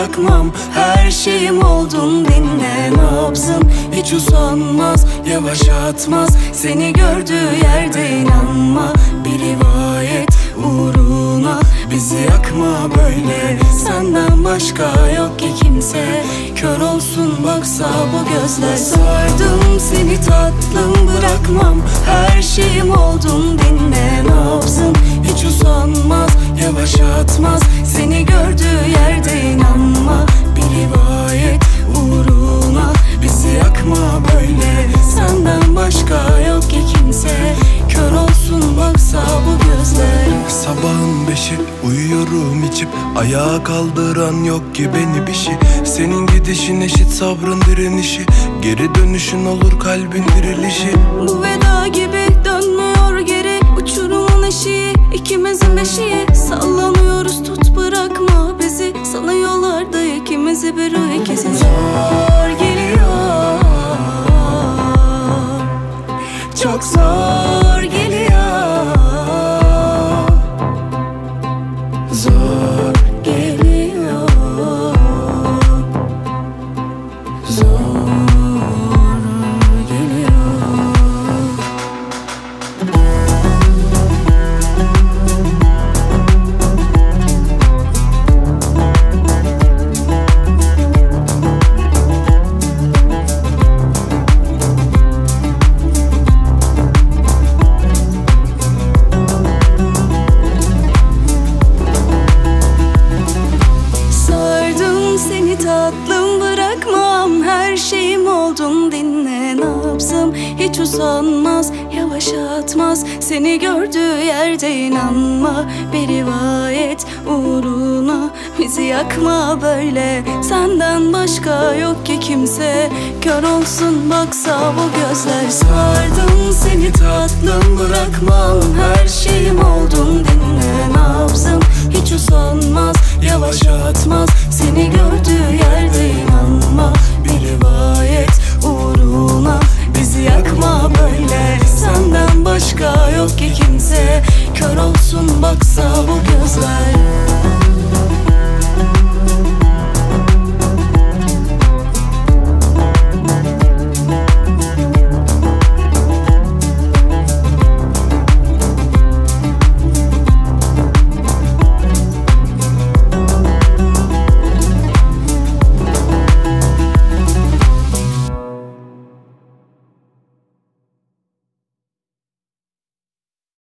bırakmam. Her şeyim oldun, dinle nabzım. Hiç usanmaz, yavaş atmaz. Seni gördüğü yerde inanma. Bir rivayet uğruna bizi yakma böyle. Senden başka yok ki kimse. Kör olsun baksa bu gözler. Sardım seni tatlım, bırakmam. Her şeyim oldun, dinle nabzım. Hiç usanmaz, yavaş atmaz. Seni gördüğü yerde inanma. Bir rivayet uğruna bizi yakma böyle. Senden başka yok ki kimse. Kör olsun baksa bu gözler. Sabahın 5'i uyuyorum içip, ayağa kaldıran yok ki beni bir şey. Senin gidişin eşit sabrın direnişi, geri dönüşün olur kalbin dirilişi. Bu veda gibi dönmüyor geri, uçurumun eşiği, ikimizin beşiği. Sallanıyoruz, tut bırakma bizi. Sanıyorlardı ikimizi bir o ikisi. Zor geliyor, çok zor geliyor. Zor geliyor, zor geliyor. Seni tatlım, bırakmam. Her şeyim oldun, dinle nabzım. Hiç usanmaz, yavaş atmaz. Seni gördüğü yerde inanma. Bir rivayet uğruna bizi yakma böyle. Senden başka yok ki kimse. Kör olsun baksa bu gözler. Sardım seni tatlım, bırakmam. Her şeyim oldun, dinle nabzım. Hiç usanmaz, yavaş atmaz. Seni gördüğü yerde inan.